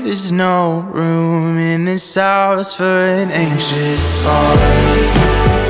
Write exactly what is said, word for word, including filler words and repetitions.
There's no room in this house for an anxious heart.